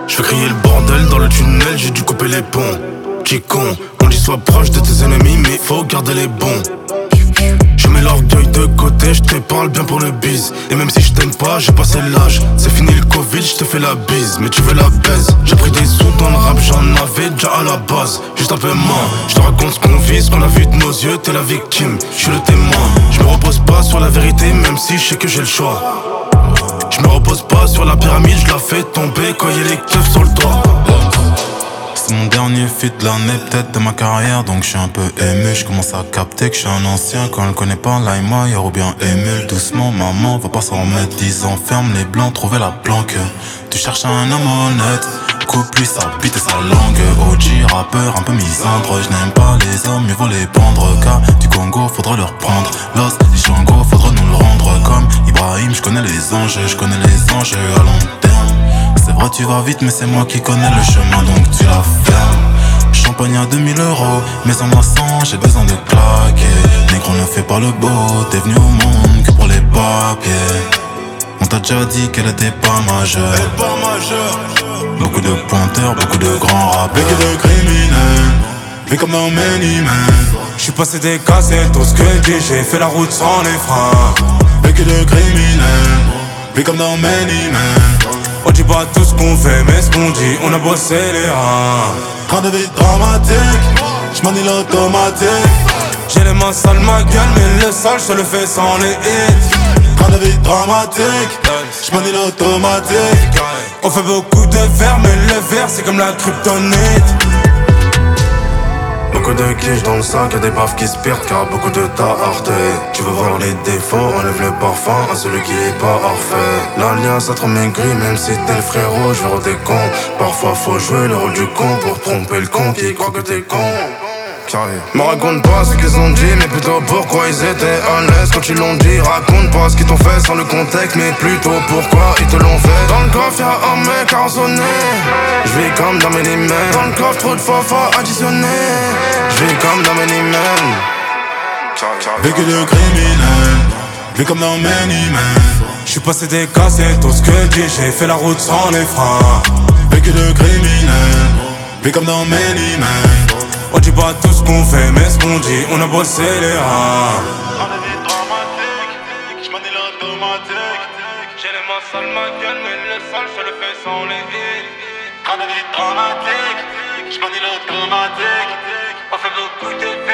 Je fais crier le bordel dans le tunnel, j'ai dû couper les ponts. T'es con, on dit sois proche de tes ennemis, mais faut garder les bons. Je mets l'orgueil de côté, je te parle bien pour le bise. Et même si je t'aime pas, j'ai passé l'âge. C'est fini le Covid, je te fais la bise, mais tu veux la baise. J'ai pris des sous dans le rap, j'en avais déjà à la base. Juste un peu moins, je te raconte ce qu'on vit, ce qu'on a vu de nos yeux, t'es la victime, je suis le témoin. Je me repose pas sur la vérité, même si je sais que j'ai le choix. Je me repose pas sur la pyramide, je la fais tomber quand y'a les keufs sur le toit. C'est mon dernier feat de l'année, peut-être de ma carrière, donc je suis un peu ému. Je commence à capter que je suis un ancien. Quand elle connaît pas LimeWire ou bien émule. Doucement, maman, va pas s'en remettre. 10 ans, ferme les blancs, trouver la planque. Tu cherches un homme honnête, coupe-lui sa bite et sa langue. OG, rappeur, un peu misandre. Je n'aime pas les hommes, mieux vaut les pendre. Cas du Congo, faudra leur prendre. Los, les Django, faudra nous le rendre. Comme Ibrahim, je connais les enjeux, je connais les enjeux à long terme. C'est vrai tu vas vite mais c'est moi qui connais le chemin donc tu la fermes. Champagne à 2000 €, mais en moi 100 j'ai besoin de claquer. Négro ne fait pas le beau, t'es venu au monde que pour les papiers. On t'a déjà dit qu'elle était pas majeure. Beaucoup de pointeurs, beaucoup de grands rappeurs. Vécu de criminels, vu comme dans Many Men. J'suis passé des cassettes, tout ce que dit, j'ai fait la route sans les freins. Vécu de criminels, vu comme dans Many Men. On dit pas tout ce qu'on fait, mais ce qu'on dit, on a bossé les reins. Train de vie dramatique, j'manie l'automatique. J'ai les mains sales, ma gueule, mais le sale, je le fais sans les hits. Train de vie dramatique, j'manie l'automatique. On fait beaucoup de verre, mais le verre, c'est comme la kryptonite. Beaucoup de quiches dans le sac, y'a des baffes qui se perdent car beaucoup de ta arte. Tu veux voir les défauts, enlève le parfum à celui qui est pas parfait. L'alliance a trop maigri, même si t'es le frérot, je vais tes cons. Parfois faut jouer le rôle du con pour tromper le con qui croit que t'es con. Me raconte pas ce qu'ils ont dit, mais plutôt pourquoi ils étaient à l'aise quand ils l'ont dit. Raconte pas ce qu'ils t'ont fait sans le contexte, mais plutôt pourquoi ils te l'ont fait. Dans le coffre y'a un mec arraisonné, j'vis comme dans Many Men. Dans le coffre trop de fois additionné, j'vis comme dans Many Men. Vécu de criminel, vu comme dans Many Men. J'suis passé des cassettes, tout ce que dit, j'ai fait la route sans les freins. Vécu de criminel, vu comme dans Many Men. On dit pas tout ce qu'on fait, mais ce qu'on dit, on a bossé les reins. Train de vie dramatique, j'manie l'automatique. J'ai les mains sales, ma gueule, mais le sale, je le fais sans les hits. Train de vie dramatique, j'manie l'automatique. On fait beaucoup de